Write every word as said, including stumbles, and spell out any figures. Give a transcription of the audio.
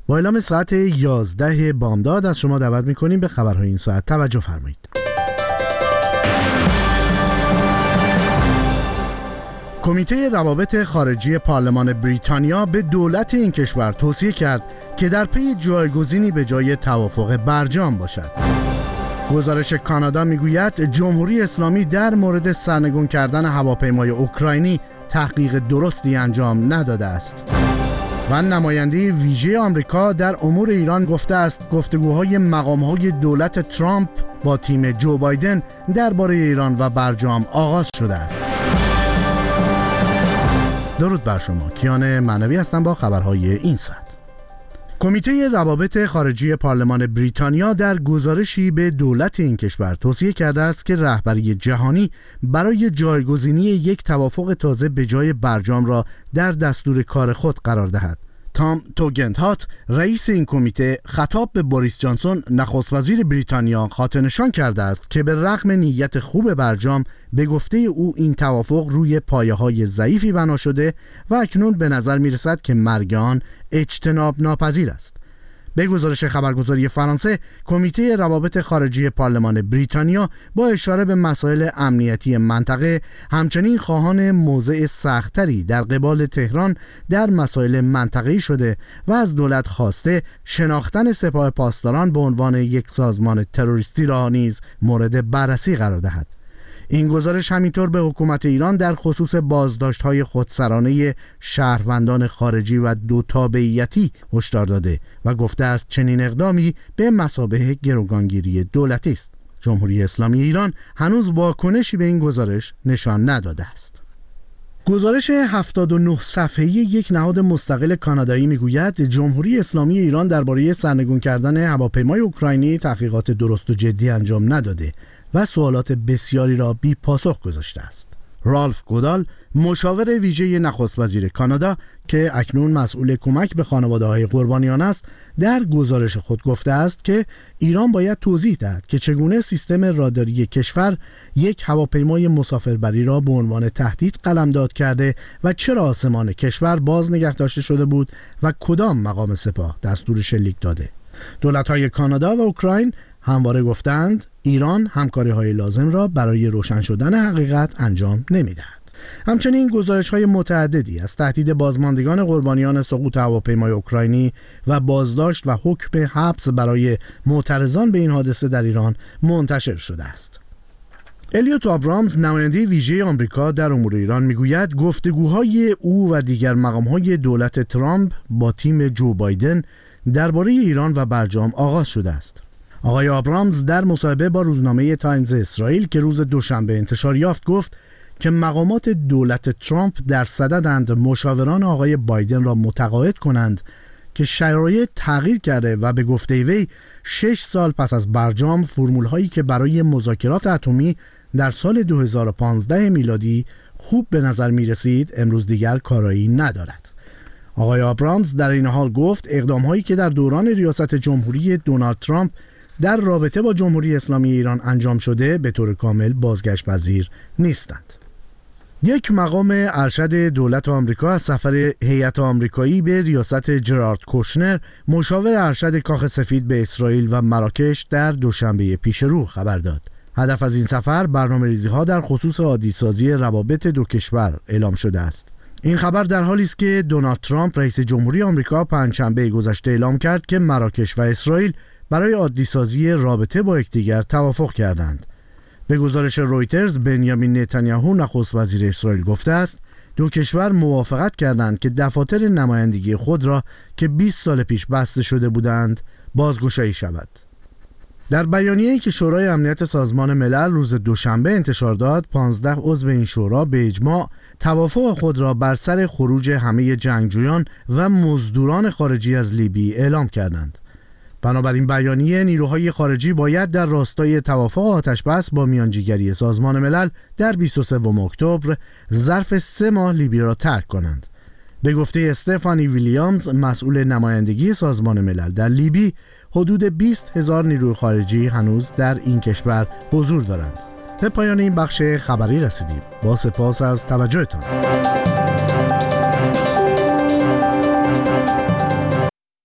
با اعلام ساعت یازده بامداد از شما دعوت می‌کنیم به خبرهای این ساعت توجه فرمایید. کمیته روابط خارجی پارلمان بریتانیا به دولت این کشور توصیه کرد که در پی جایگزینی به جای توافق برجام باشد. گزارش کانادا میگوید جمهوری اسلامی در مورد سرنگون کردن هواپیمای اوکراینی تحقیق درستی انجام نداده است. و نماینده ویژه آمریکا در امور ایران گفته است گفتگوهای مقام‌های دولت ترامپ با تیم جو بایدن درباره ایران و برجام آغاز شده است. درود بر شما، کیان معنوی هستم با خبرهای این ساعت. کمیته روابط خارجی پارلمان بریتانیا در گزارشی به دولت این کشور توصیه کرده است که رهبری جهانی برای جایگزینی یک توافق تازه به جای برجام را در دستور کار خود قرار دهد. تام توگنهات رئیس این کمیته خطاب به بوریس جانسون نخست وزیر بریتانیا خاطرنشان کرده است که به رغم نیت خوب برجام به گفته او این توافق روی پایه‌های ضعیفی بنا شده و اکنون به نظر می‌رسد که مرگ آن اجتناب ناپذیر است. به گزارش خبرگزاری فرانسه، کمیته روابط خارجی پارلمان بریتانیا با اشاره به مسائل امنیتی منطقه همچنین خواهان موضع سخت‌تری در قبال تهران در مسائل منطقه‌ای شده و از دولت خواسته شناختن سپاه پاسداران به عنوان یک سازمان تروریستی را نیز مورد بررسی قرار دهد. این گزارش همینطور به حکومت ایران در خصوص بازداشت‌های خودسرانه شهروندان خارجی و دو تابعیتی هشدار داده و گفته است چنین اقدامی به مثابه گروگانگیری دولتی است. جمهوری اسلامی ایران هنوز واکنشی به این گزارش نشان نداده است. گزارش هفتاد و نه صفحه‌ای یک نهاد مستقل کانادایی میگوید جمهوری اسلامی ایران درباره سرنگون کردن هواپیمای اوکراینی تحقیقات درست و جدی انجام نداده و سوالات بسیاری را بی پاسخ گذاشته است. رالف گودال، مشاور ویژه نخست وزیر کانادا که اکنون مسئول کمک به خانواده‌های قربانیان است، در گزارش خود گفته است که ایران باید توضیح دهد که چگونه سیستم راداری کشور یک هواپیمای مسافربری را به عنوان تهدید قلمداد کرده و چرا آسمان کشور باز نگه داشته شده بود و کدام مقام سپاه دستور شلیک داده. دولت‌های کانادا و اوکراین همواره گفتند ایران همکاری‌های لازم را برای روشن شدن حقیقت انجام نمی‌دهد. همچنین گزارش‌های متعددی از تهدید بازماندگان قربانیان سقوط هواپیمای اوکراینی و بازداشت و حکم حبس برای معترضان به این حادثه در ایران منتشر شده است. الیوت آبرامز، نماینده ویژه آمریکا در امور ایران، میگوید گفتگوهای او و دیگر مقام‌های دولت ترامپ با تیم جو بایدن درباره ایران و برجام آغاز شده است. آقای آبرامز در مصاحبه با روزنامه تایمز اسرائیل که روز دوشنبه انتشار یافت گفت که مقامات دولت ترامپ در صددند مشاوران آقای بایدن را متقاعد کنند که شرایط تغییر کرده و به گفته وی شش سال پس از برجام فرمول هایی که برای مذاکرات اتمی در سال دو هزار و پانزده میلادی خوب به نظر می رسید امروز دیگر کارایی ندارد. آقای آبرامز در این حال گفت اقدام هایی که در دوران ریاست جمهوری دونالد ترامپ در رابطه با جمهوری اسلامی ایران انجام شده به طور کامل بازگشت پذیر نیستند. یک مقام ارشد دولت آمریکا از سفر هیئت آمریکایی به ریاست جرارد کوشنر، مشاور ارشد کاخ سفید به اسرائیل و مراکش در دوشنبه پیش رو خبر داد. هدف از این سفر برنامه‌ریزی‌ها در خصوص عادی‌سازی روابط دو کشور اعلام شده است. این خبر در حالی است که دونالد ترامپ رئیس جمهوری آمریکا پنجشنبه گذشته اعلام کرد که مراکش و اسرائیل برای عادی‌سازی رابطه با یکدیگر توافق کردند. به گزارش رویترز، بنیامین نتانیاهو نخست وزیر اسرائیل گفته است دو کشور موافقت کردند که دفاتر نمایندگی خود را که بیست سال پیش بسته شده بودند بازگشایی شود. در بیانیه‌ای که شورای امنیت سازمان ملل روز دوشنبه انتشار داد، پانزده عضو این شورا به اجماع توافق خود را بر سر خروج همه جنگجویان و مزدوران خارجی از لیبی اعلام کردند. بنابراین بیانیه نیروهای خارجی باید در راستای توافق آتش‌بس با میانجیگری سازمان ملل در بیست و سوم اکتبر ظرف سه ماه لیبی را ترک کنند. به گفته استفانی ویلیامز، مسئول نمایندگی سازمان ملل در لیبی، حدود بیست هزار نیروی خارجی هنوز در این کشور حضور دارند. به پایان این بخش خبری رسیدیم. با سپاس از توجهتان.